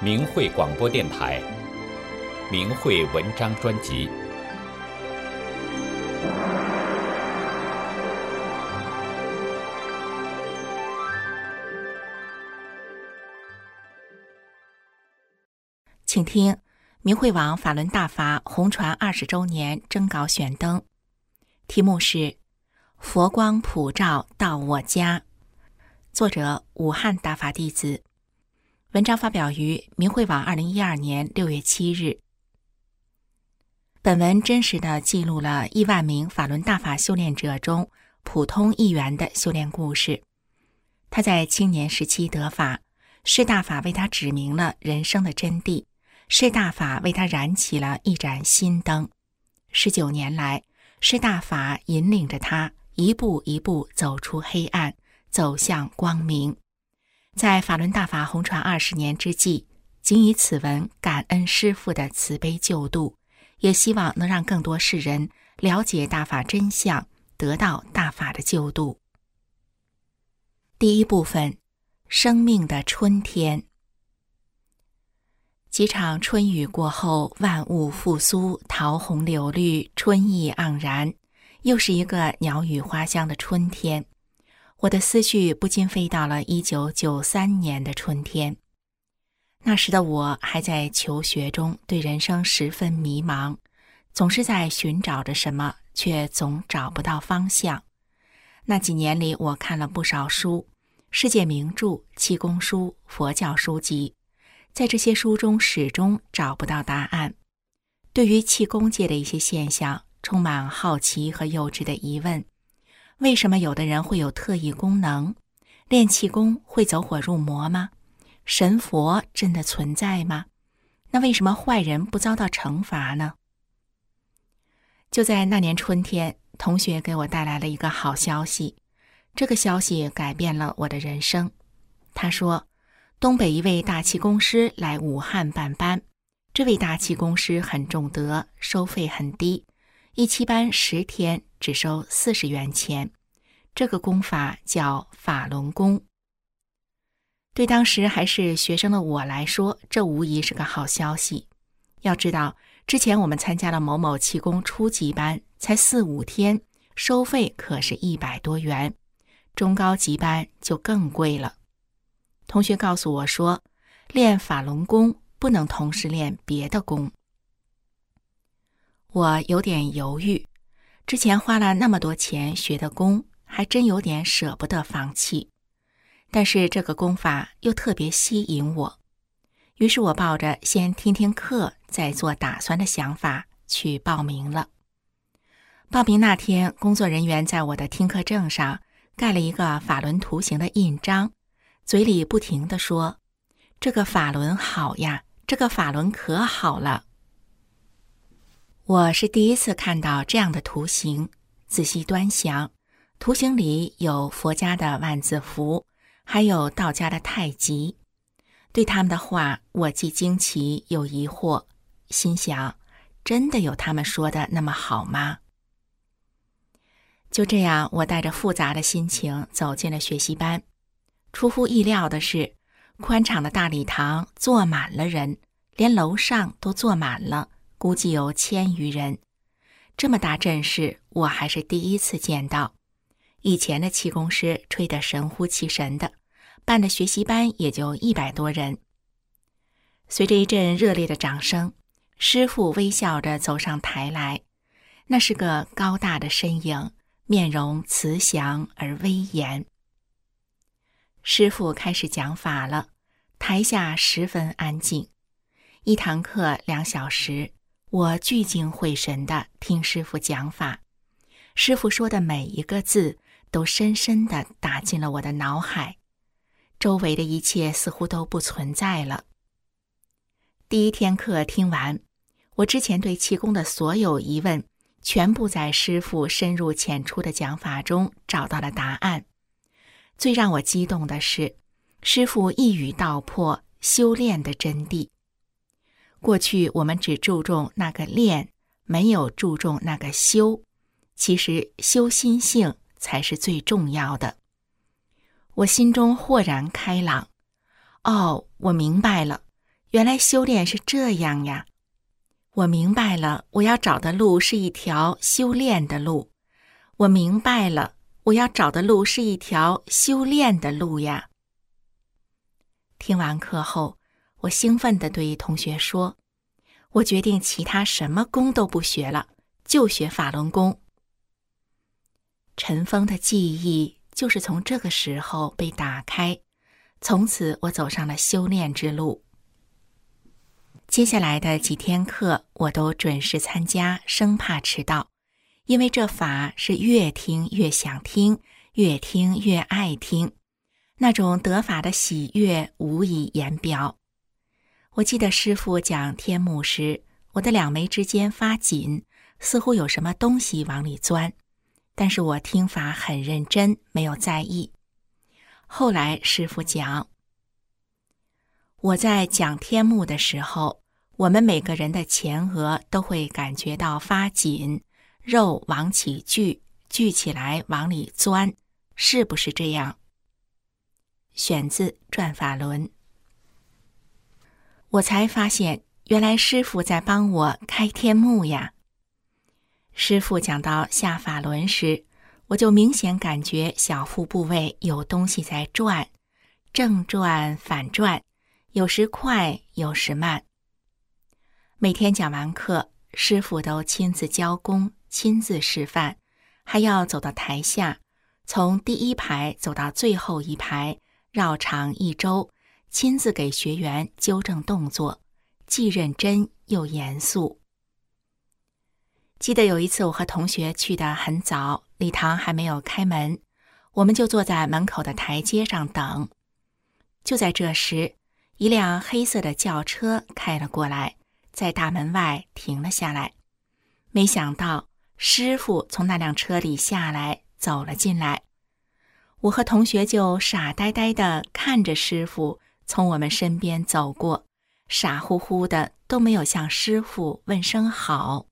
明慧广播电台明慧文章专辑。 请听明慧网法轮大法红传20周年征稿选登，题目是佛光普照到我家，作者武汉大法弟子。文章发表于明慧网2012年6月7日。本文真实地记录了亿万名法轮大法修炼者中普通一员的修炼故事。他在青年时期得法，是大法为他指明了人生的真谛，是大法为他燃起了一盏心灯。19年来，是大法引领着他一步一步走出黑暗，走向光明。在法轮大法红传20年之际，仅以此文感恩师父的慈悲救度，也希望能让更多世人了解大法真相，得到大法的救度。第一部分，生命的春天。几场春雨过后，万物复苏，桃红柳绿，春意盎然，又是一个鸟语花香的春天。我的思绪不禁飞到了1993年的春天。那时的我还在求学中，对人生十分迷茫，总是在寻找着什么，却总找不到方向。那几年里，我看了不少书，世界名著、气功书、佛教书籍，在这些书中始终找不到答案。对于气功界的一些现象，充满好奇和幼稚的疑问。为什么有的人会有特异功能？练气功会走火入魔吗？神佛真的存在吗？那为什么坏人不遭到惩罚呢？就在那年春天，同学给我带来了一个好消息，这个消息改变了我的人生。他说，东北一位大气功师来武汉办班，这位大气功师很重德，收费很低，一期班10天只收40元钱，这个功法叫法轮功。对当时还是学生的我来说，这无疑是个好消息。要知道，之前我们参加了某某气功初级班，才4、5天，收费可是100多元，中高级班就更贵了。同学告诉我说，练法轮功不能同时练别的功。我有点犹豫，之前花了那么多钱学的功，还真有点舍不得放弃。但是这个功法又特别吸引我，于是我抱着先听听课再做打算的想法去报名了。报名那天，工作人员在我的听课证上盖了一个法轮图形的印章，嘴里不停地说，这个法轮好呀，这个法轮可好了。我是第一次看到这样的图形，仔细端详，图形里有佛家的万字符，还有道家的太极。对他们的话，我既惊奇又疑惑，心想，真的有他们说的那么好吗？就这样，我带着复杂的心情走进了学习班。出乎意料的是，宽敞的大礼堂坐满了人，连楼上都坐满了，估计有1000余人。这么大阵势，我还是第一次见到。以前的气功师吹得神乎其神的，办的学习班也就100多人。随着一阵热烈的掌声，师父微笑着走上台来，那是个高大的身影，面容慈祥而威严。师父开始讲法了，台下十分安静。一堂课2小时，我聚精会神地听师父讲法。师父说的每一个字都深深地打进了我的脑海，周围的一切似乎都不存在了。第一天课听完，我之前对气功的所有疑问，全部在师父深入浅出的讲法中找到了答案。最让我激动的是，师父一语道破修炼的真谛。过去我们只注重那个练，没有注重那个修，其实修心性才是最重要的。我心中豁然开朗，我明白了， 原来修炼是这样呀！我明白了，我要找的路是一条修炼的路。我明白了，我要找的路是一条修炼的路呀！听完课后，我兴奋地对同学说，我决定其他什么功都不学了，就学法轮功。尘封的记忆就是从这个时候被打开，从此我走上了修炼之路。接下来的几天课我都准时参加，生怕迟到，因为这法是越听越想听，越听越爱听，那种得法的喜悦无以言表。我记得师父讲天目时，我的两眉之间发紧，似乎有什么东西往里钻，但是我听法很认真，没有在意。后来师父讲，我在讲天目的时候，我们每个人的前额都会感觉到发紧，肉往起聚，聚起来往里钻，是不是这样？选自《转法轮》。我才发现，原来师父在帮我开天目呀。师父讲到下法轮时，我就明显感觉小腹部位有东西在转，正转反转，有时快，有时慢。每天讲完课，师父都亲自教功，亲自示范，还要走到台下，从第一排走到最后一排，绕场1周，亲自给学员纠正动作，既认真又严肃。记得有一次我和同学去得很早，礼堂还没有开门，我们就坐在门口的台阶上等。就在这时，一辆黑色的轿车开了过来，在大门外停了下来。没想到师父从那辆车里下来，走了进来。我和同学就傻呆呆地看着师父从我们身边走过，傻乎乎的，都没有向师父问声好。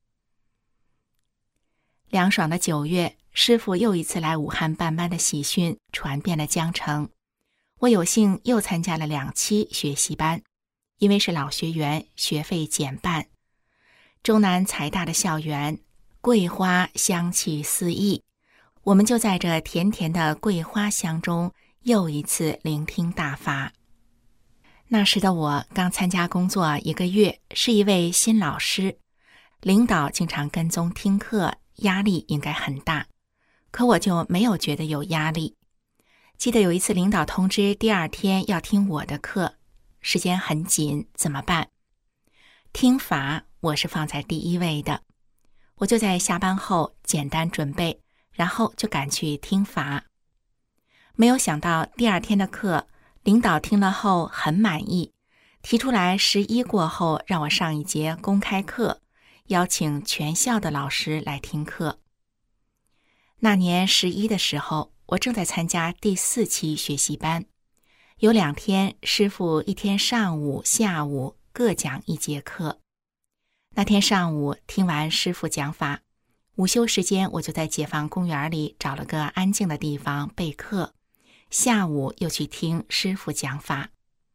凉爽的9月，师父又一次来武汉办班的喜讯传遍了江城。我有幸又参加了2期学习班，因为是老学员，学费减半。中南财大的校园，桂花香气四溢，我们就在这甜甜的桂花香中又一次聆听大法。那时的我刚参加工作1个月，是一位新老师，领导经常跟踪听课，压力应该很大，可我就没有觉得有压力。记得有一次领导通知第2天要听我的课，时间很紧，怎么办？听法我是放在第1位的，我就在下班后简单准备，然后就赶去听法。没有想到第2天的课，领导听了后很满意，提出来11过后让我上一节公开课，邀请全校的老师来听课。那年11的时候，我正在参加第4期学习班，有2天，师父1天上午、下午各讲1节课。那天上午听完师父讲法，午休时间我就在解放公园里找了个安静的地方备课，下午又去听师父讲法。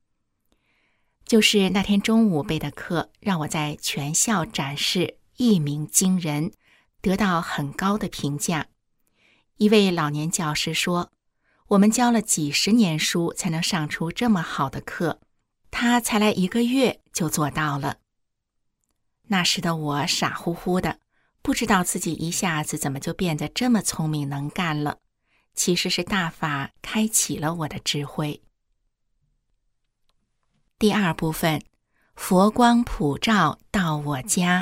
就是那天中午备的课，让我在全校展示一鸣惊人，得到很高的评价。一位老年教师说，我们教了几10年书才能上出这么好的课，他才来1个月就做到了。那时的我傻乎乎的，不知道自己一下子怎么就变得这么聪明能干了，其实是大法开启了我的智慧。第2部分，佛光普照到我家。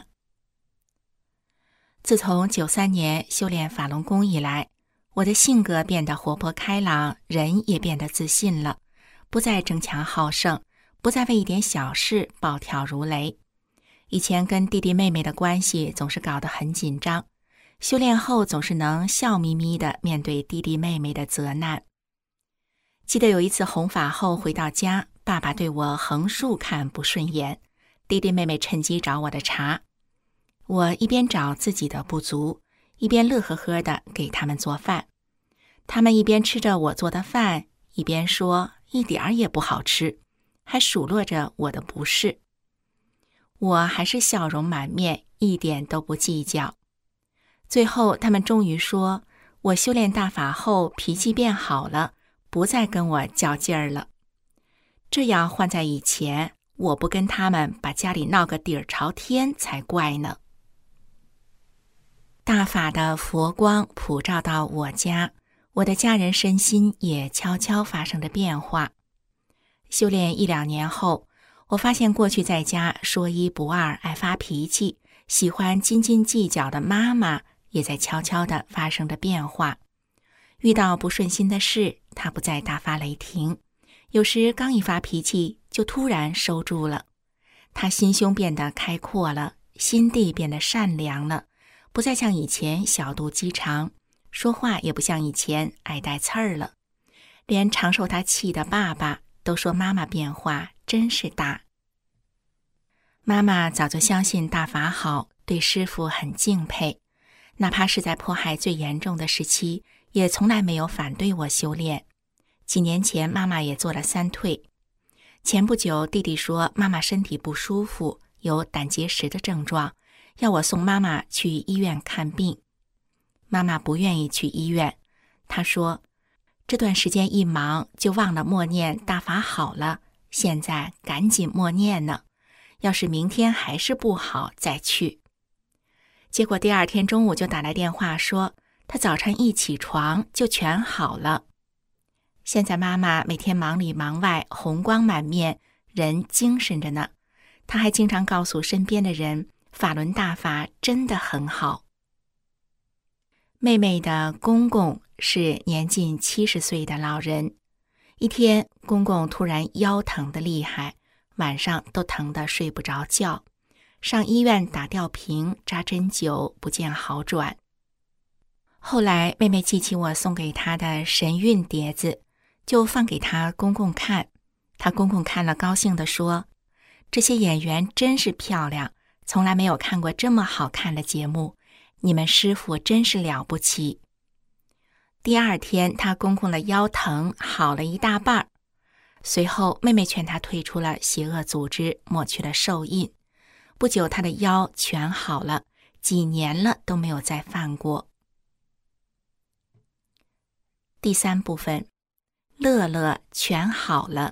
自从93年修炼法轮功以来，我的性格变得活泼开朗，人也变得自信了，不再争强好胜，不再为一点小事暴跳如雷。以前跟弟弟妹妹的关系总是搞得很紧张，修炼后总是能笑眯眯地面对弟弟妹妹的责难。记得有一次弘法后回到家，爸爸对我横竖看不顺眼，弟弟妹妹趁机找我的茬。我一边找自己的不足，一边乐呵呵地给他们做饭。他们一边吃着我做的饭，一边说一点儿也不好吃， 还数落着我的不是。我还是笑容满面，一点都不计较。最后他们终于说，我修炼大法后脾气变好了，不再跟我较劲儿了。这要换在以前，我不跟他们把家里闹个底儿朝天才怪呢。大法的佛光普照到我家，我的家人身心也悄悄发生着变化。修炼1、2年后，我发现过去在家说一不二、爱发脾气、喜欢斤斤计较的妈妈，也在悄悄地发生着变化。遇到不顺心的事，她不再大发雷霆，有时刚一发脾气就突然收住了。她心胸变得开阔了，心地变得善良了，不再像以前小肚鸡肠，说话也不像以前爱带刺儿了。连常受她气的爸爸都说妈妈变化真是大。妈妈早就相信大法好，对师父很敬佩，哪怕是在迫害最严重的时期，也从来没有反对我修炼。几年前妈妈也做了3退。前不久弟弟说妈妈身体不舒服，有胆结石的症状，要我送妈妈去医院看病。妈妈不愿意去医院，她说这段时间一忙就忘了默念大法好了，现在赶紧默念呢，要是明天还是不好再去。结果第2天中午就打来电话说，她早晨一起床就全好了。现在妈妈每天忙里忙外，红光满面，人精神着呢。她还经常告诉身边的人，法轮大法真的很好。妹妹的公公是年近70岁的老人，一天公公突然腰疼得厉害，晚上都疼得睡不着觉，上医院打吊瓶扎针灸，不见好转。后来妹妹记起我送给她的神韵碟子，就放给她公公看。她公公看了高兴地说，这些演员真是漂亮，从来没有看过这么好看的节目，你们师父真是了不起。第2天她公公的腰疼好了一大半，随后妹妹劝她退出了邪恶组织，抹去了寿印。不久她的腰全好了，几年了都没有再犯过。第3部分，乐乐全好了。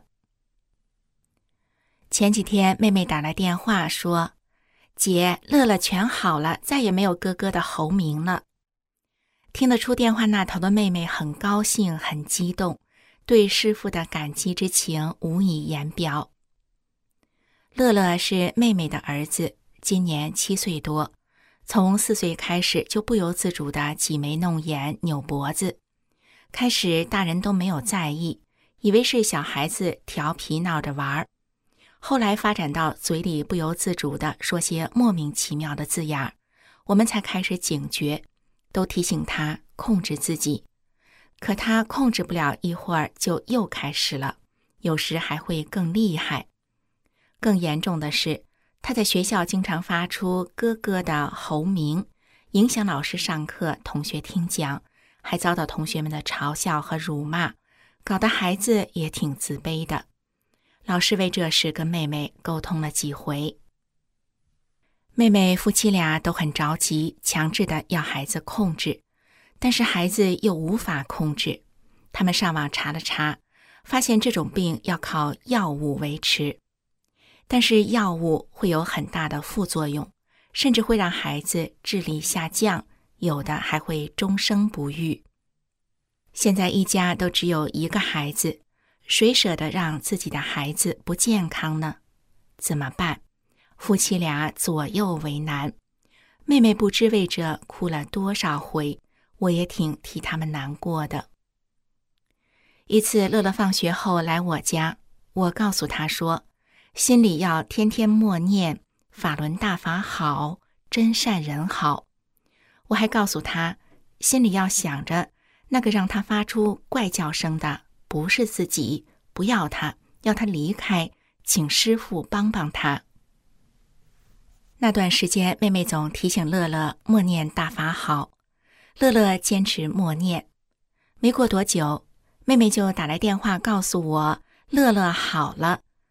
前几天妹妹打来电话说，姐，乐乐全好了，再也没有哥哥的喉鸣了。听得出电话那头的妹妹很高兴，很激动，对师父的感激之情无以言表。乐乐是妹妹的儿子，今年7岁多，从4岁开始就不由自主地挤眉弄眼，扭脖子。开始大人都没有在意，以为是小孩子调皮闹着玩，后来发展到嘴里不由自主地说些莫名其妙的字眼，我们才开始警觉，都提醒他控制自己。可他控制不了一会儿就又开始了，有时还会更厉害。更严重的是，他在学校经常发出咯咯的喉鸣，影响老师上课、同学听讲，还遭到同学们的嘲笑和辱骂，搞得孩子也挺自卑的。老师为这事跟妹妹沟通了几回。妹妹夫妻俩都很着急，强制的要孩子控制，但是孩子又无法控制。他们上网查了查，发现这种病要靠药物维持，但是药物会有很大的副作用，甚至会让孩子智力下降，有的还会终生不育。现在一家都只有1个孩子，谁舍得让自己的孩子不健康呢？怎么办？夫妻俩左右为难。妹妹不知为这哭了多少回，我也挺替他们难过的。一次乐乐放学后来我家，我告诉他说，心里要天天默念法轮大法好，真善人好。我还告诉他，心里要想着那个让他发出怪叫声的不是自己，不要他，要他离开，请师父帮帮他。那段时间妹妹总提醒乐乐默念大法好，乐乐坚持默念。没过多久，妹妹就打来电话告诉我乐乐好了。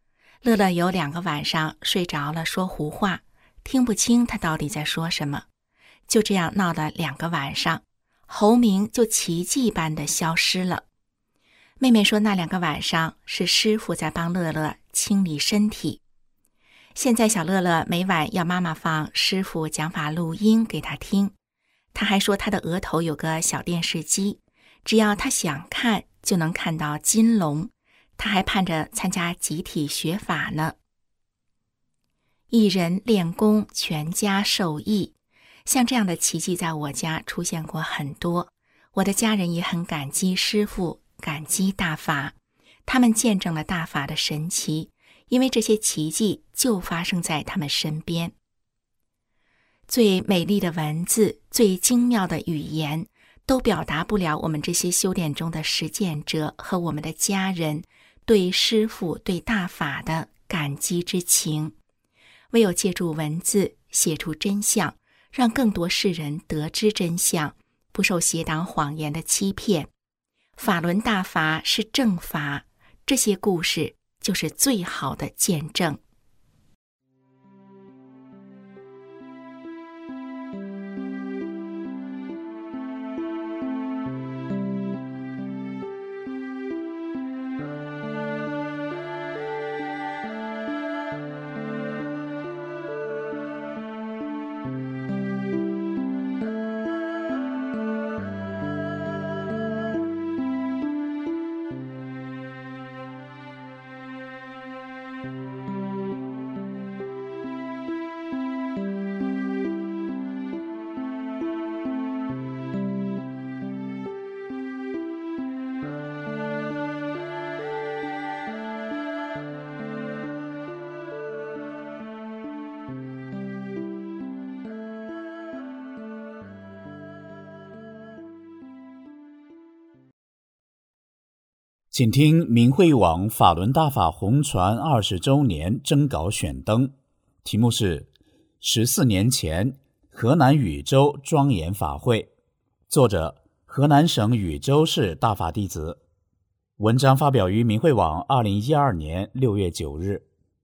乐乐有2个晚上睡着了说胡话，听不清他到底在说什么。就这样闹了2个晚上，侯明就奇迹般的消失了。妹妹说那2个晚上是师傅在帮乐乐清理身体。现在小乐乐每晚要妈妈放师傅讲法录音给他听，他还说他的额头有个小电视机，只要他想看就能看到金龙，他还盼着参加集体学法呢。一人练功，全家受益，像这样的奇迹在我家出现过很多，我的家人也很感激师父，感激大法，他们见证了大法的神奇，因为这些奇迹就发生在他们身边。最美丽的文字，最精妙的语言，都表达不了我们这些修炼中的实践者和我们的家人对师父、对大法的感激之情。唯有借助文字写出真相，让更多世人得知真相，不受邪党谎言的欺骗。法轮大法是正法，这些故事就是最好的见证。 请听明慧网法轮大法红传20周年征稿选登，题目是14年前河南禹州庄严法会，作者河南省禹州市大法弟子。文章发表于明慧网2012年6月9日。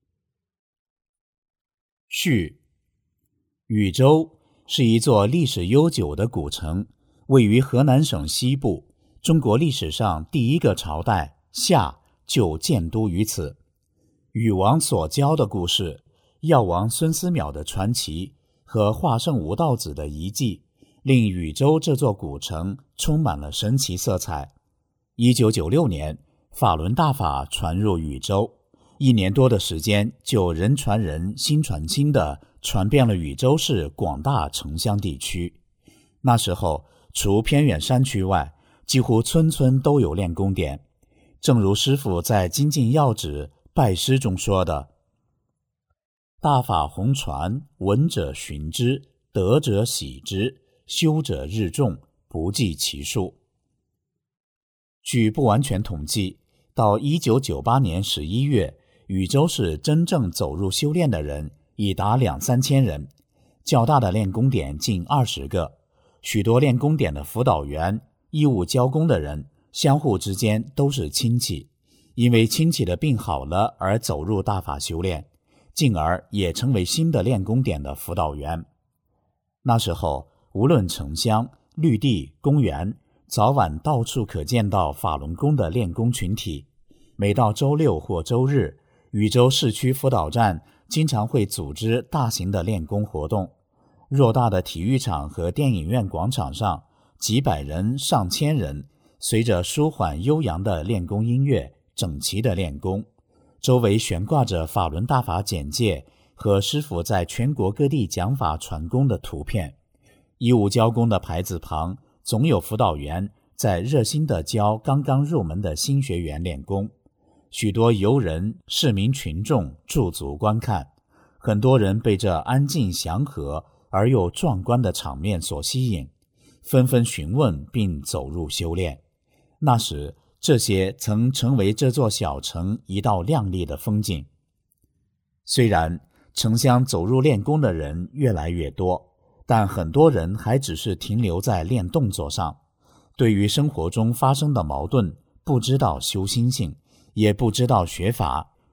序：禹州是一座历史悠久的古城，位于河南省西部，中国历史上第一个朝代夏就建都于此。禹王所教的故事，药王孙思邈的传奇和华圣无道子的遗迹，令禹州这座古城充满了神奇色彩。1996年，法轮大法传入禹州，1年多的时间就人传人心传心地传遍了禹州市广大城乡地区。那时候除偏远山区外，几乎村村都有练功点。正如师父在精进要旨拜师中说的，大法弘传，闻者循之，得者喜之，修者日众，不计其数。据不完全统计，到1998年11月，禹州市真正走入修炼的人已达2-3千人，较大的练功点近20个，许多练功点的辅导员、义务教功的人相互之间都是亲戚，因为亲戚的病好了而走入大法修炼，进而也成为新的练功点的辅导员。那时候无论城乡、绿地、公园，早晚到处可见到法轮功的练功群体。每到周六或周日，禹州市区辅导站经常会组织大型的练功活动。偌大的体育场和电影院广场上，几百人、上千人，随着舒缓悠扬的练功音乐，整齐的练功。周围悬挂着法轮大法简介和师父在全国各地讲法传功的图片。义务教功的牌子旁，总有辅导员在热心地教刚刚入门的新学员练功。许多游人、市民群众驻足观看，很多人被这安静祥和而又壮观的场面所吸引，纷纷询问并走入修炼。那时，这些曾成为这座小城一道亮丽的风景。虽然城乡走入练功的人越来越多，但很多人还只是停留在练动作上，对于生活中发生的矛盾不知道修心性，也不知道学法，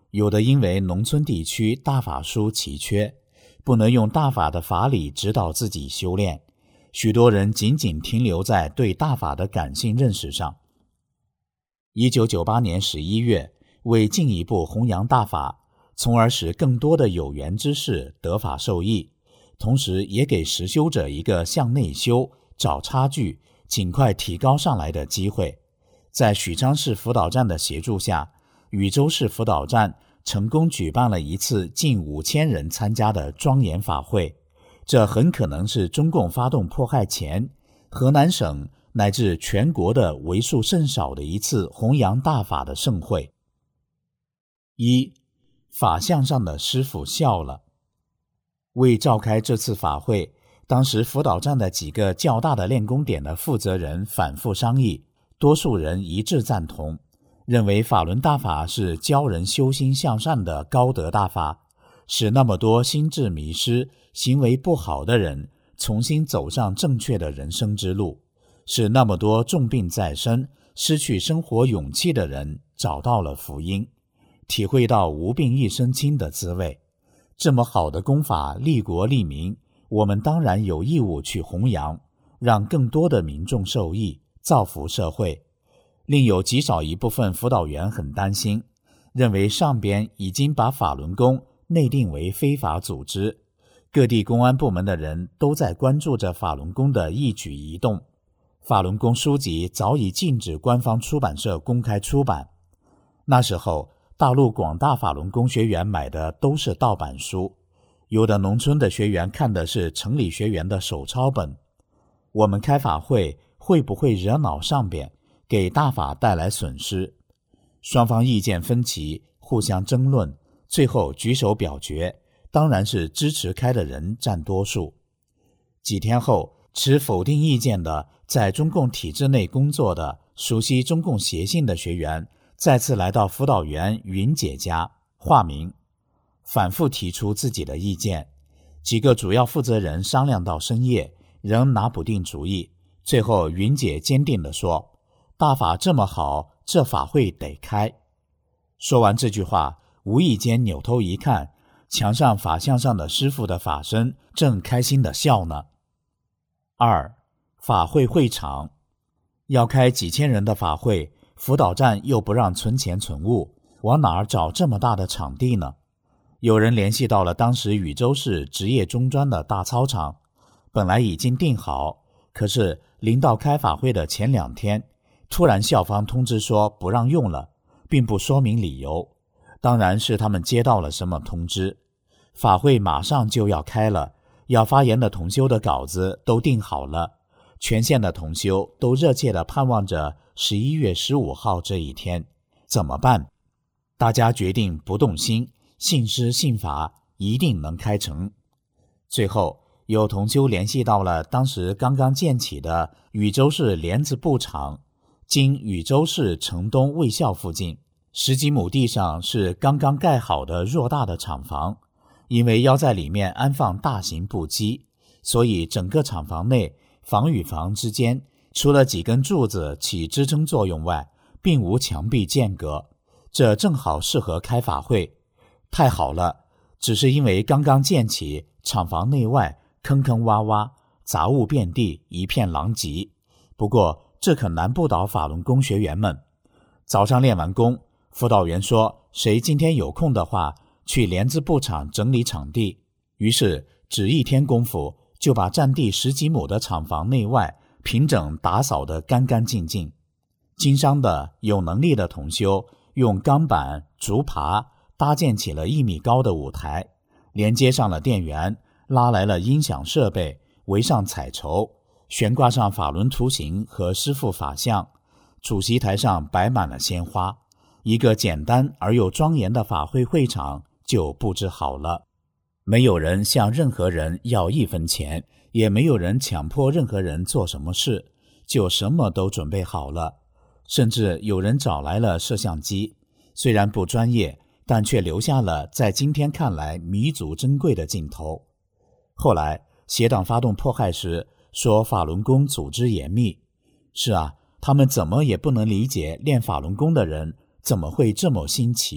有的因为农村地区大法书奇缺，不能用大法的法理指导自己修炼，许多人仅仅停留在对大法的感性认识上。1998年11月，为进一步弘扬大法，从而使更多的有缘之士得法受益，同时也给实修者一个向内修、找差距、尽快提高上来的机会。在许昌市辅导站的协助下，禹州市辅导站成功举办了一次近5000人参加的庄严法会，这很可能是中共发动迫害前河南省乃至全国的为数甚少的一次弘扬大法的盛会。一，法相上的师父笑了。为召开这次法会，当时辅导站的几个较大的练功点的负责人反复商议，多数人一致赞同，认为法轮大法是教人修心向善的高德大法，使那么多心智迷失、行为不好的人重新走上正确的人生之路，使那么多重病在身、失去生活勇气的人找到了福音，体会到无病一身轻的滋味。这么好的功法利国利民，我们当然有义务去弘扬，让更多的民众受益，造福社会。另有极少一部分辅导员很担心，认为上边已经把法轮功内定为非法组织，各地公安部门的人都在关注着法轮功的一举一动。法轮功书籍早已禁止官方出版社公开出版，那时候大陆广大法轮功学员买的都是盗版书，有的农村的学员看的是城里学员的手抄本。我们开法会会不会惹恼上边，给大法带来损失？双方意见分歧，互相争论，最后举手表决，当然是支持开的人占多数。几天后，持否定意见的在中共体制内工作的熟悉中共邪性的学员再次来到辅导员云姐家，化名，反复提出自己的意见。几个主要负责人商量到深夜，仍拿不定主意。最后云姐坚定地说，大法这么好，这法会得开。说完这句话，无意间扭头一看，墙上法像上的师父的法身正开心地笑呢。二，法会会场。要开几千人的法会，辅导站又不让存钱存物，往哪儿找这么大的场地呢？有人联系到了当时禹州市职业中专的大操场，本来已经定好，可是临到开法会的前2天，突然校方通知说不让用了，并不说明理由。当然是他们接到了什么通知。法会马上就要开了，要发言的同修的稿子都定好了，全县的同修都热切地盼望着11月15号这一天。怎么办？大家决定不动心，信师信法，一定能开成。最后有同修联系到了当时刚刚建起的禹州市莲子布厂，经禹州市城东卫校附近10几亩地上是刚刚盖好的偌大的厂房，因为要在里面安放大型布机，所以整个厂房内房与房之间除了几根柱子起支撑作用外，并无墙壁间隔，这正好适合开法会。太好了，只是因为刚刚建起，厂房内外坑坑洼洼，杂物遍地，一片狼藉。不过这可难不倒法轮功学员们。早上练完功，辅导员说谁今天有空的话去莲子布厂整理场地，于是只1天功夫就把占地10几亩的厂房内外平整打扫得干干净净。经商的有能力的同修用钢板竹耙搭建起了1米高的舞台，连接上了电源，拉来了音响设备，围上彩绸，悬挂上法轮图形和师父法像，主席台上摆满了鲜花，一个简单而又庄严的法会会场就布置好了。没有人向任何人要1分钱，也没有人强迫任何人做什么事，就什么都准备好了。甚至有人找来了摄像机，虽然不专业，但却留下了在今天看来弥足珍贵的镜头。后来邪党发动迫害时说法轮功组织严密，是啊，他们怎么也不能理解练法轮功的人怎么会这么新奇，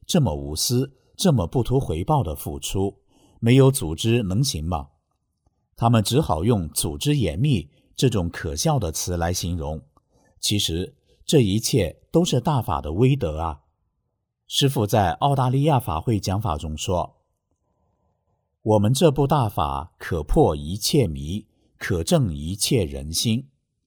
这么无私，这么不图回报的付出，没有组织能行吗？他们只好用组织严密这种可笑的词来形容。其实这一切都是大法的威德啊。师父在澳大利亚法会讲法中说，我们这部大法可破一切迷，可正一切人心。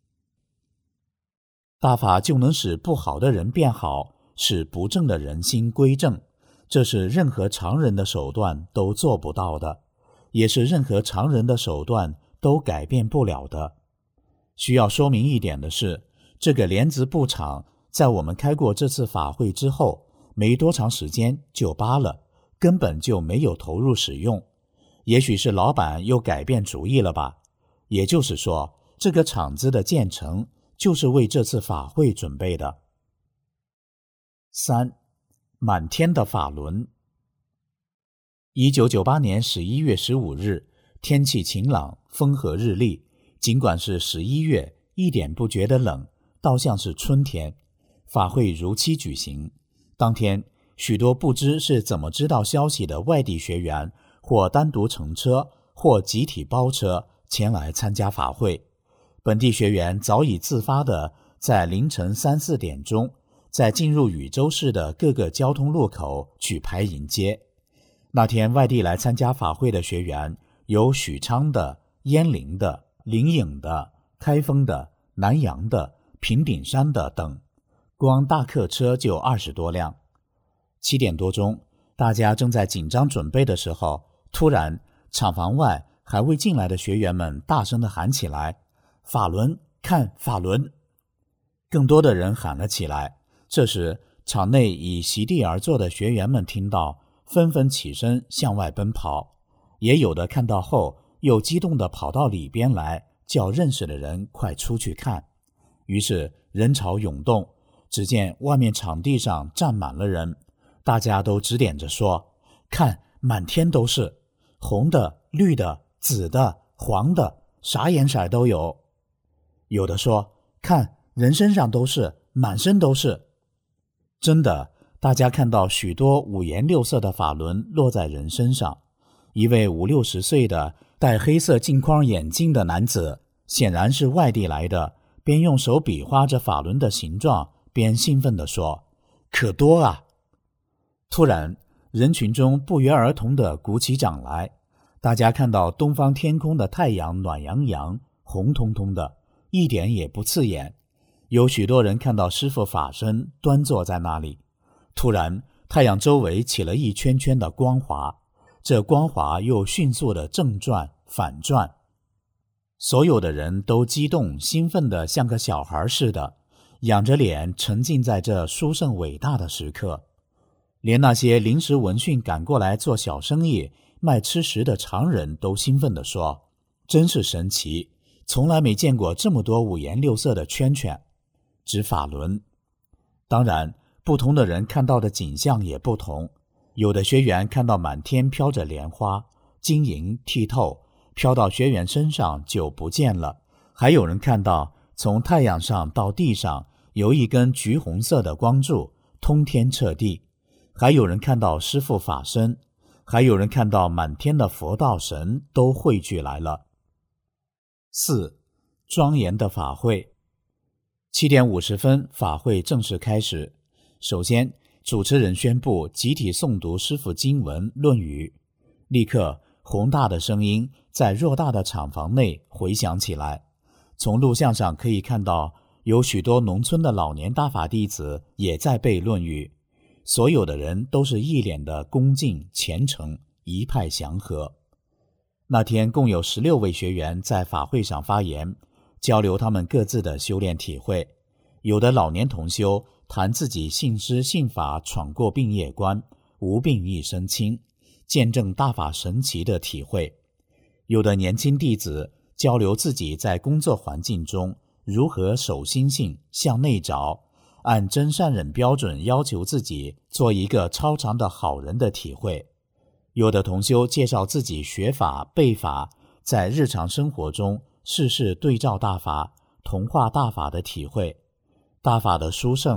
大法就能使不好的人变好，使不正的人心归正，这是任何常人的手段都做不到的，也是任何常人的手段都改变不了的。需要说明一点的是，这个莲子布厂在我们开过这次法会之后，没多长时间就扒了，根本就没有投入使用。也许是老板又改变主意了吧。也就是说，这个厂子的建成就是为这次法会准备的。3. 满天的法轮。1998年11月15日，天气晴朗，风和日丽，尽管是11月，一点不觉得冷，倒像是春天。法会如期举行。当天，许多不知是怎么知道消息的外地学员，或单独乘车，或集体包车前来参加法会。本地学员早已自发地在凌晨3、4点钟，在进入禹州市的各个交通路口举牌迎接。那天外地来参加法会的学员有许昌的、鄢陵的、灵隐的、开封的、南阳的、平顶山的等，光大客车就20多辆。7点多钟，大家正在紧张准备的时候，突然厂房外还未进来的学员们大声地喊起来，法轮，看法轮！更多的人喊了起来。这时场内已席地而坐的学员们听到，纷纷起身向外奔跑，也有的看到后又激动地跑到里边来，叫认识的人快出去看。于是人潮涌动，只见外面场地上站满了人，大家都指点着说，看，满天都是，红的、绿的、紫的、黄的，啥颜色都有。有的说，看，人身上都是，满身都是。真的，大家看到许多五颜六色的法轮落在人身上。一位50、60岁的戴黑色镜框眼镜的男子，显然是外地来的，边用手比划着法轮的形状，边兴奋地说，可多啊！突然，人群中不约而同地鼓起掌来，大家看到东方天空的太阳暖洋洋、红彤彤的，一点也不刺眼。有许多人看到师父法身端坐在那里，突然太阳周围起了一圈圈的光华，这光华又迅速地正转反转，所有的人都激动兴奋得像个小孩似的，仰着脸沉浸在这殊胜伟大的时刻。连那些临时闻讯赶过来做小生意卖吃食的常人都兴奋地说，真是神奇，从来没见过这么多五颜六色的圈圈，指法轮。当然，不同的人看到的景象也不同，有的学员看到满天飘着莲花，晶莹剔透，飘到学员身上就不见了。还有人看到从太阳上到地上有一根橘红色的光柱，通天彻地。还有人看到师父法身，还有人看到满天的佛道神都汇聚来了。4. 庄严的法会。7点50分，法会正式开始。首先，主持人宣布集体诵读师父经文《论语》，立刻宏大的声音在偌大的厂房内回响起来。从录像上可以看到，有许多农村的老年大法弟子也在背《论语》。所有的人都是一脸的恭敬虔诚，一派祥和。那天共有16位学员在法会上发言，交流他们各自的修炼体会。有的老年同修谈自己信师信法闯过病业关，无病一身轻，见证大法神奇的体会。有的年轻弟子交流自己在工作环境中如何守心性向内找，按真善忍标准要求自己做一个超常的好人的体会。有的同修介绍自己学法背法在日常生活中事事对照大法同化大法的体会。大法的殊胜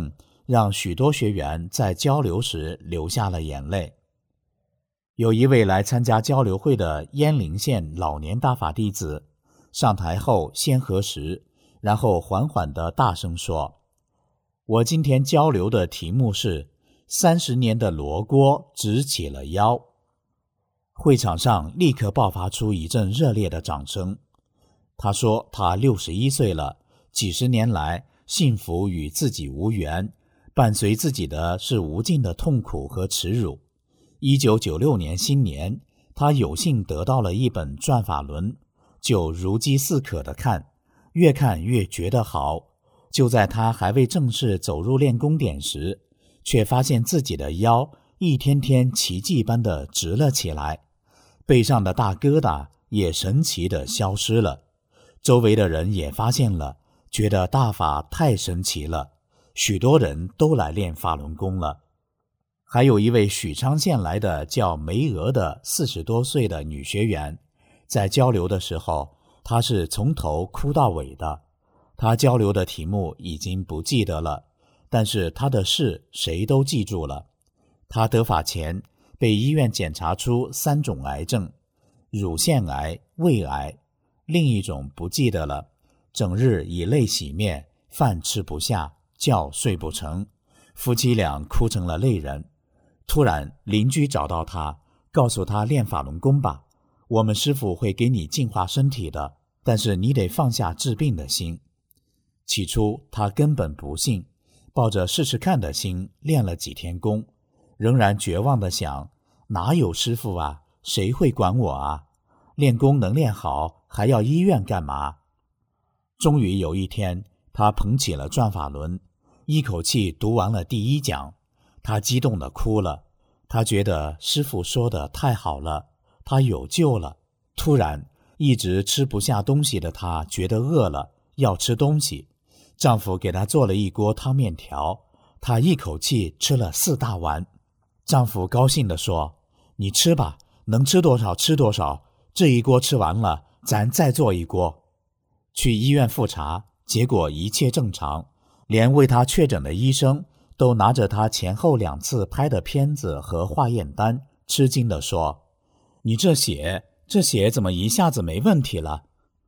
让许多学员在交流时流下了眼泪。有一位来参加交流会的鄢陵县老年大法弟子，上台后先核实，然后缓缓地大声说：我今天交流的题目是30年的罗锅直起了腰。会场上立刻爆发出一阵热烈的掌声。他说他61岁了，几十年来幸福与自己无缘，伴随自己的是无尽的痛苦和耻辱。1996年新年，他有幸得到了一本转法轮，就如饥似渴地看，越看越觉得好。就在他还未正式走入练功点时，却发现自己的腰一天天奇迹般地直了起来，背上的大疙瘩也神奇地消失了。周围的人也发现了，觉得大法太神奇了，许多人都来练法轮功了。还有一位许昌县来的叫梅娥的40多岁的女学员，在交流的时候，她是从头哭到尾的。她交流的题目已经不记得了，但是她的事谁都记住了。她得法前被医院检查出3种癌症，乳腺癌、胃癌，另一种不记得了，整日以泪洗面，饭吃不下，觉睡不成，夫妻俩哭成了泪人。突然邻居找到他，告诉他练法轮功吧，我们师父会给你净化身体的，但是你得放下治病的心。起初他根本不信，抱着试试看的心练了几天功，仍然绝望地想，哪有师父啊，谁会管我啊？练功能练好，还要医院干嘛？终于有一天，他捧起了转法轮，一口气读完了第1讲，他激动地哭了。他觉得师父说的太好了，他有救了。突然，一直吃不下东西的他觉得饿了，要吃东西。丈夫给她做了一锅汤面条，她一口气吃了4大碗。丈夫高兴地说：你吃吧，能吃多少吃多少，这一锅吃完了，咱再做一锅。去医院复查，结果一切正常，连为她确诊的医生都拿着她前后2次拍的片子和化验单，吃惊地说：你这血怎么一下子没问题了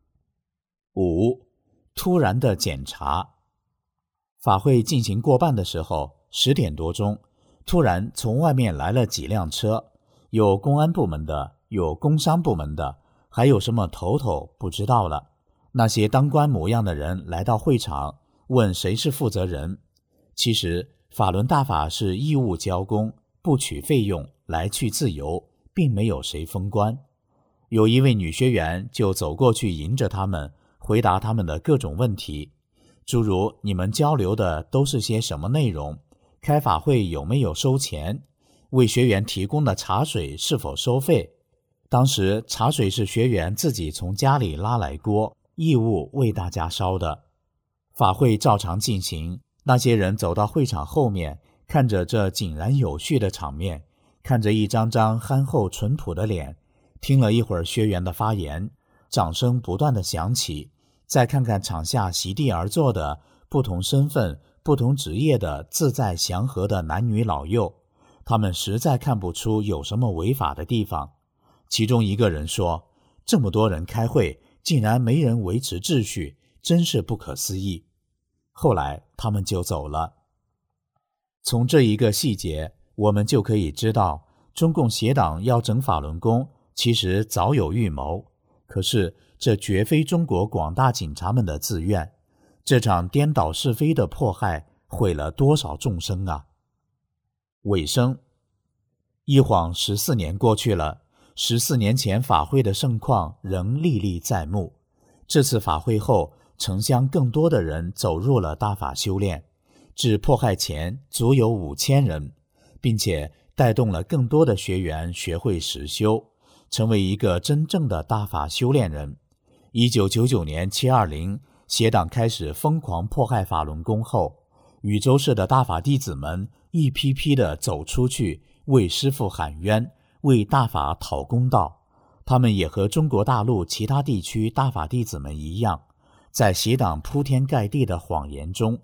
？5. 突然的检查。法会进行过半的时候，10点多钟，突然从外面来了几辆车，有公安部门的，有工商部门的，还有什么头不知道了。那些当官模样的人来到会场，问谁是负责人。其实法轮大法是义务交工，不取费用，来去自由，并没有谁封官。有一位女学员就走过去迎着他们，回答他们的各种问题，诸如你们交流的都是些什么内容，开法会有没有收钱，为学员提供的茶水是否收费。当时茶水是学员自己从家里拉来锅，义务为大家烧的。法会照常进行，那些人走到会场后面，看着这井然有序的场面，看着一张张憨厚淳朴的脸，听了一会儿学员的发言，掌声不断地响起，再看看场下席地而坐的不同身份、不同职业的自在祥和的男女老幼，他们实在看不出有什么违法的地方。其中一个人说，这么多人开会，竟然没人维持秩序，真是不可思议。后来他们就走了。从这一个细节，我们就可以知道，中共邪党要整法轮功，其实早有预谋。可是这绝非中国广大警察们的自愿，这场颠倒是非的迫害毁了多少众生啊！尾声，一晃14年过去了，14年前法会的盛况仍历历在目。这次法会后，城乡更多的人走入了大法修炼，至迫害前足有5000人，并且带动了更多的学员学会实修，成为一个真正的大法修炼人。1999年720，邪党开始疯狂迫害法轮功后，禹州市的大法弟子们一批批地走出去，为师父喊冤，为大法讨公道。他们也和中国大陆其他地区大法弟子们一样，在邪党铺天盖地的谎言中，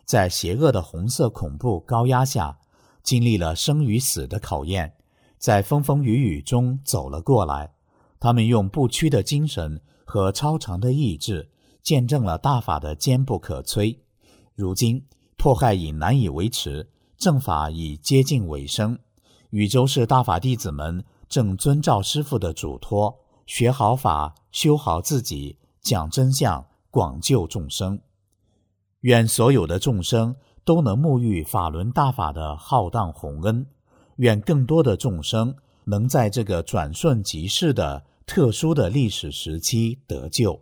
在邪恶的红色恐怖高压下，经历了生与死的考验，在风风雨雨中走了过来。他们用不屈的精神和超常的意志，见证了大法的坚不可摧。如今迫害已难以维持，正法已接近尾声。禹州市大法弟子们正遵照师父的嘱托，学好法，修好自己，讲真相，广救众生。愿所有的众生都能沐浴法轮大法的浩荡宏恩，愿更多的众生能在这个转瞬即逝的特殊的历史时期得救。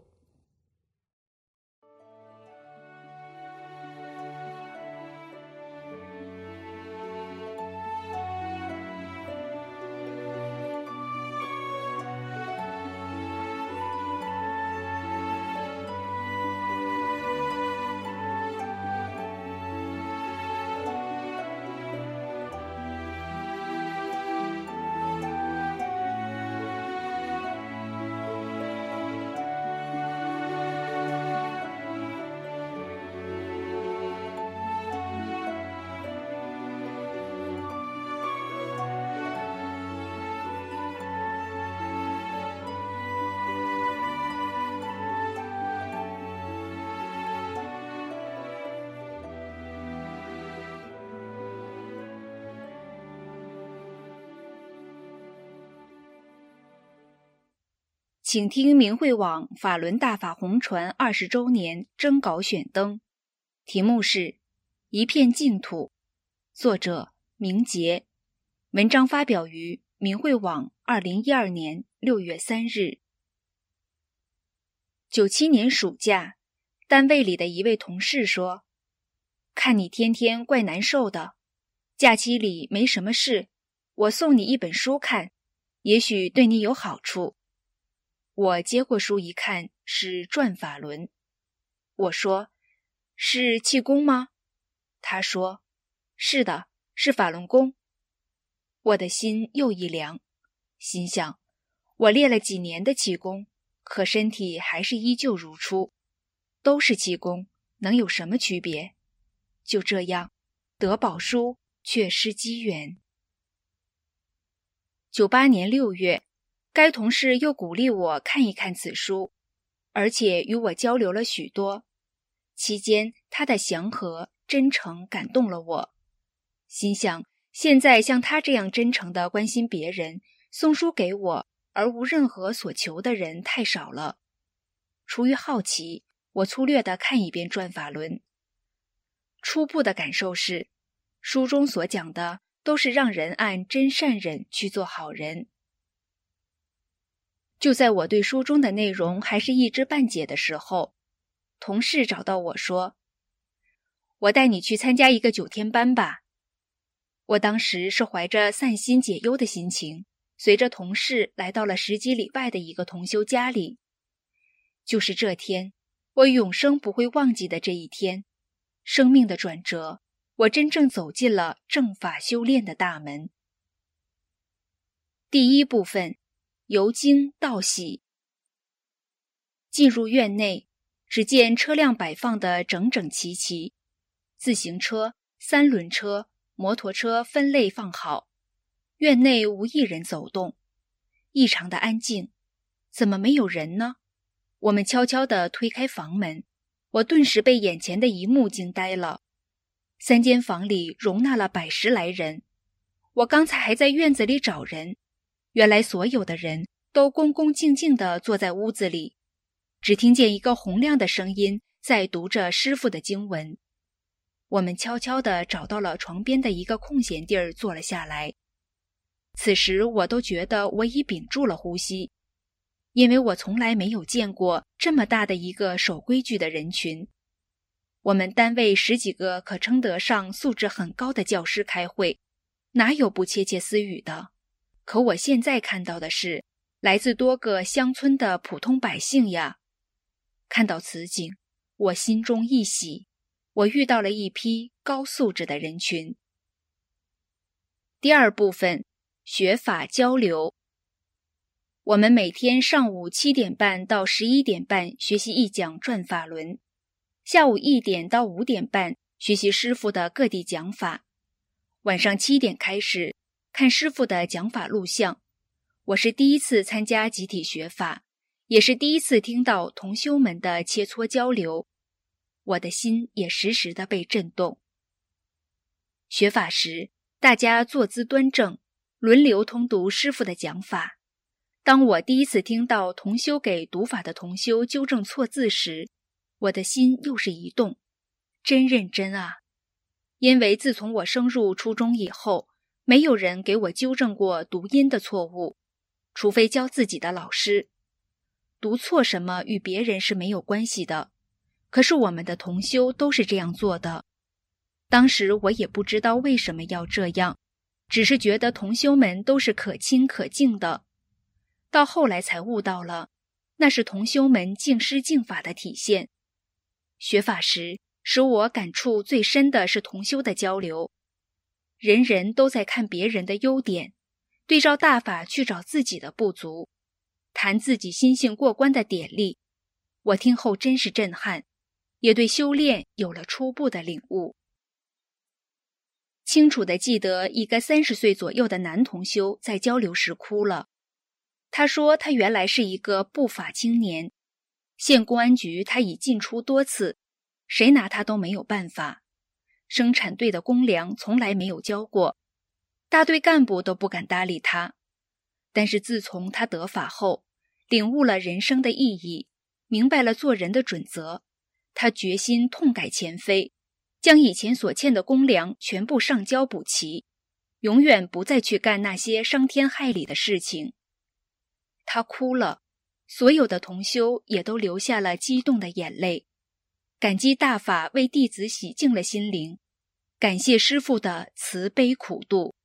请听明慧网法轮大法红传20周年征稿选登，题目是一片净土，作者明杰，文章发表于明慧网2012年6月3日。97年暑假，单位里的一位同事说，看你天天怪难受的，假期里没什么事，我送你一本书看，也许对你有好处。我接过书一看，是《转法轮》。我说，是气功吗？他说，是的，是法轮功。我的心又一凉，心想，我练了几年的气功，可身体还是依旧如初，都是气功，能有什么区别？就这样，得宝书却失机缘。98年6月，该同事又鼓励我看一看此书，而且与我交流了许多。期间他的祥和真诚感动了我，心想现在像他这样真诚地关心别人，送书给我而无任何所求的人太少了。出于好奇，我粗略地看一遍《转法轮》。初步的感受是，书中所讲的都是让人按真善忍去做好人。就在我对书中的内容还是一知半解的时候，同事找到我说，我带你去参加一个9天班吧。我当时是怀着散心解忧的心情，随着同事来到了10几里外的一个同修家里。就是这天，我永生不会忘记的这一天，生命的转折，我真正走进了正法修炼的大门。第一部分，由惊到喜。进入院内，只见车辆摆放得整整齐齐，自行车、3轮车、摩托车分类放好，院内无一人走动，异常的安静。怎么没有人呢？我们悄悄地推开房门，我顿时被眼前的一幕惊呆了。3间房里容纳了100、10来人，我刚才还在院子里找人，原来所有的人都恭恭敬敬地坐在屋子里，只听见一个洪亮的声音在读着师父的经文。我们悄悄地找到了床边的一个空闲地儿坐了下来。此时我都觉得我已屏住了呼吸，因为我从来没有见过这么大的一个守规矩的人群。我们单位10几个可称得上素质很高的教师开会，哪有不窃窃私语的？可我现在看到的是来自多个乡村的普通百姓呀。看到此景，我心中一喜，我遇到了一批高素质的人群。第二部分，学法交流。我们每天上午7点半到11点半学习一讲转法轮，下午1点到5点半学习师父的各地讲法。晚上7点开始看师父的讲法录像。我是第一次参加集体学法，也是第一次听到同修们的切磋交流，我的心也时时地被震动。学法时，大家坐姿端正，轮流通读师父的讲法。当我第一次听到同修给读法的同修纠正错字时，我的心又是一动，真认真啊！因为自从我升入初中以后，没有人给我纠正过读音的错误，除非教自己的老师。读错什么与别人是没有关系的，可是我们的同修都是这样做的。当时我也不知道为什么要这样，只是觉得同修们都是可亲可敬的。到后来才悟到了，那是同修们敬师敬法的体现。学法时，使我感触最深的是同修的交流。人人都在看别人的优点，对照大法去找自己的不足，谈自己心性过关的典例。我听后真是震撼，也对修炼有了初步的领悟。清楚地记得一个30岁左右的男同修在交流时哭了。他说他原来是一个不法青年，县公安局他已进出多次，谁拿他都没有办法。生产队的公粮从来没有交过，大队干部都不敢搭理他。但是自从他得法后，领悟了人生的意义，明白了做人的准则，他决心痛改前非，将以前所欠的公粮全部上交补齐，永远不再去干那些伤天害理的事情。他哭了，所有的同修也都流下了激动的眼泪，感激大法为弟子洗净了心灵，感谢师父的慈悲苦度。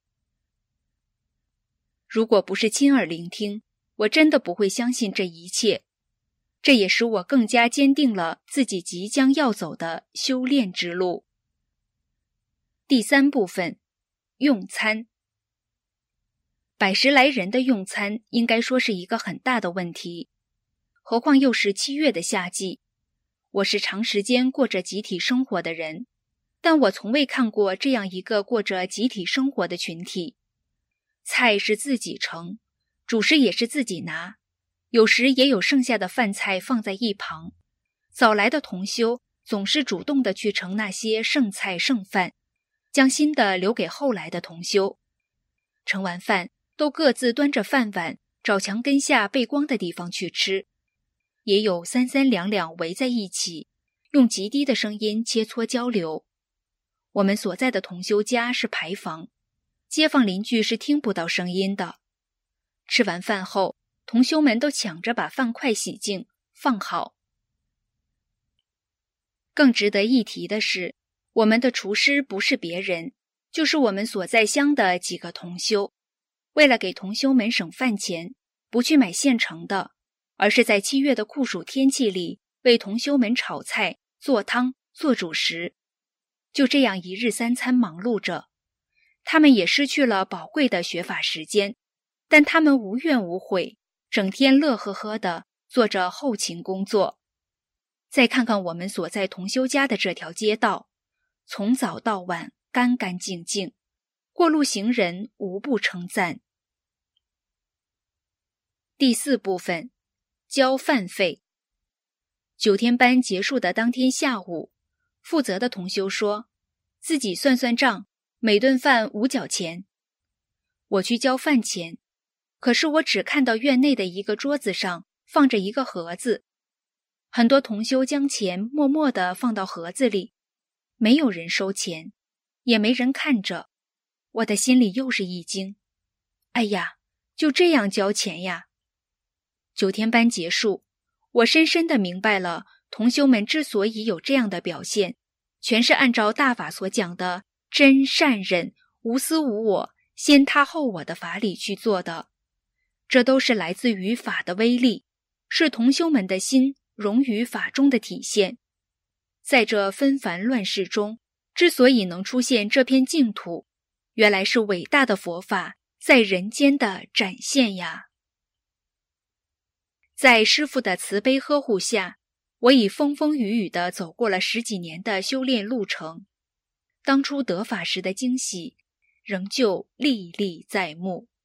如果不是亲耳聆听，我真的不会相信这一切。这也使我更加坚定了自己即将要走的修炼之路。第3部分，用餐。100来人的用餐应该说是一个很大的问题，何况又是7月的夏季。我是长时间过着集体生活的人，但我从未看过这样一个过着集体生活的群体。菜是自己盛，主食也是自己拿，有时也有剩下的饭菜放在一旁。早来的同修总是主动地去盛那些剩菜剩饭，将新的留给后来的同修。盛完饭都各自端着饭碗找墙根下背光的地方去吃，也有3、3、2、2围在一起，用极低的声音切磋交流。我们所在的同修家是牌坊，街坊邻居是听不到声音的。吃完饭后，同修们都抢着把饭筷洗净放好。更值得一提的是，我们的厨师不是别人，就是我们所在乡的几个同修。为了给同修们省饭钱，不去买现成的，而是在7月的酷暑天气里为同修们炒菜、做汤、做主食。就这样一日3餐忙碌着，他们也失去了宝贵的学法时间，但他们无怨无悔，整天乐呵呵地做着后勤工作。再看看我们所在同修家的这条街道，从早到晚干干净净，过路行人无不称赞。第4部分，交饭费。9天班结束的当天下午，负责的同修说，自己算算账，每顿饭5角钱。我去交饭钱，可是我只看到院内的一个桌子上放着一个盒子，很多同修将钱默默地放到盒子里，没有人收钱，也没人看着。我的心里又是一惊，哎呀，就这样交钱呀！9天班结束，我深深地明白了，同修们之所以有这样的表现，全是按照大法所讲的真善忍、无私无我、先他后我的法理去做的。这都是来自于法的威力，是同修们的心融于法中的体现。在这纷繁乱世中，之所以能出现这片净土，原来是伟大的佛法在人间的展现呀！在师父的慈悲呵护下，我已风风雨雨地走过了10几年的修炼路程， 当初得法时的惊喜，仍旧历历在目。